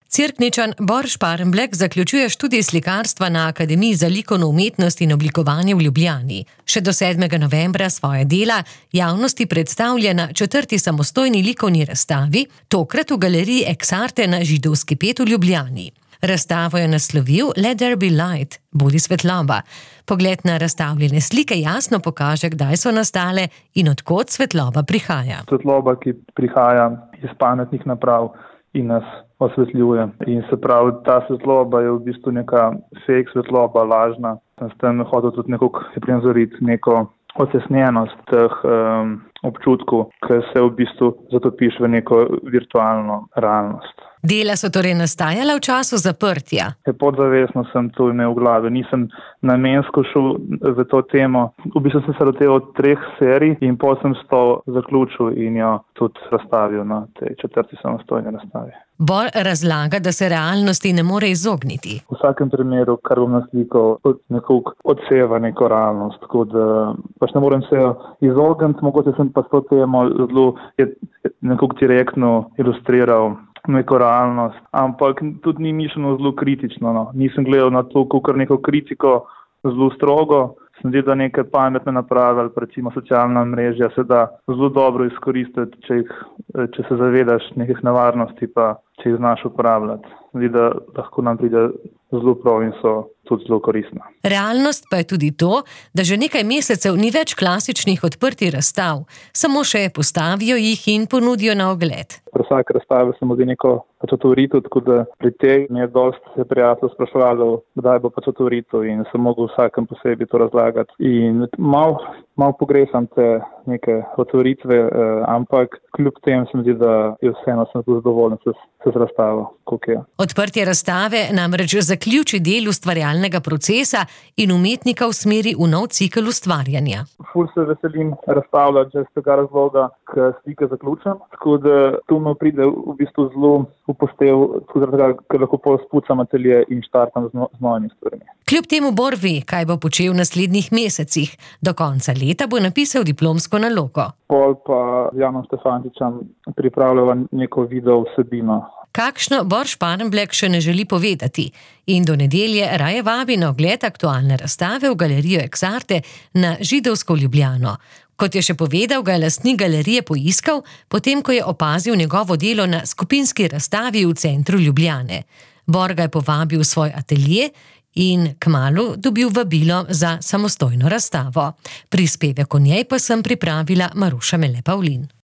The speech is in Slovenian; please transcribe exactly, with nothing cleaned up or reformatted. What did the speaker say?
Cerkničan Bor Šparenblek zaključuje študij slikarstva na Akademiji za likovno umetnost in oblikovanje v Ljubljani. Še do sedmega novembra svoje dela javnosti predstavlja na četrti samostojni likovni razstavi, tokrat v galeriji Ex Arte na Židovski pet v Ljubljani. Razstavo je naslovil Let there be light, bodi svetloba. Pogled na razstavljene slike jasno pokaže, kdaj so nastale in od kod svetloba prihaja. Svetloba, ki prihaja iz pametnih naprav in nas osvetljuje. In se pravi, ta svetloba je v bistvu neka fake svetloba, lažna. S tem hotel tudi nekako prizoriti neko ocesnjenost teh um, občutkov, ki se v bistvu zatopiš v neko virtualno realnost. Dela so torej nastajala v času zaprtja. Podzavestno sem to imel v glavi, nisem namensko šel v to temo. V bistvu sem se loteval treh serij in potem sem to zaključil in jo tudi razstavil na tej četrti samostojni razstavi. Bor razlaga, da se realnosti ne more izogniti. V vsakem primeru, kar bom naslikal, nekako odseva neko realnost, tako da pač ne morem se izogniti, mogoče sem pa s to temo zelo nekako direktno ilustriral neko realnost, ampak tudi ni mišljeno zelo kritično. No. Nisem gledal na to, kot neko kritiko zelo strogo, sem videl, da neke pametne naprave ali recimo socialna mrežja se da zelo dobro izkoristiti, če, jih, če se zavedaš nekih nevarnosti, pa če jih znaš uporabljati. Vidi, da lahko nam pride zelo prav in so tudi zelo koristna. Realnost pa je tudi to, da že nekaj mesecev ni več klasičnih odprtih razstav, samo še postavijo jih in ponudijo na ogled. Pri vsaki razstavi se mu zdi neko pač otvoritev, tako da pri tej mi je dosti se prijatelj spraševalo, kdaj bo pač otvoritev in sem mogel vsakem posebej to razlagati. In malo mal pogrešam te neke otvoritve, eh, ampak kljub tem se mi zdi, da je vseeno sem zelo zadovoljen se, se z razstavo, koliko je. Odprtje razstave namreč zaključi del ustvarjalnega procesa in umetnika usmeri v nov cikel ustvarjanja. Ful se veselim razstavljati že z tega razloga, ker slike zaključim, tako da tu me pride v bistvu zelo upoštev, ker lahko pol spucam atelje in štartam z, no, z novimi stvarmi. Kljub temu Bor ve, kaj bo počel v naslednjih mesecih. Do konca leta bo napisal diplomsko nalogo. Pol pa z Janom Štefančičem pripravljava neko video vsebino. Kakšno Bor Šparenblek še ne želi povedati in do nedelje raje vabi na ogled aktualne razstave v galerijo Ex Arte na Židovsko v Ljubljano. Kot je še povedal, ga je lastnik galerije poiskal, potem ko je opazil njegovo delo na skupinski razstavi v centru Ljubljane. Bor ga je povabil v svoj atelje in kmalu dobil vabilo za samostojno razstavo. Prispevek o njej pa sem pripravila Maruša Mele Pavlin.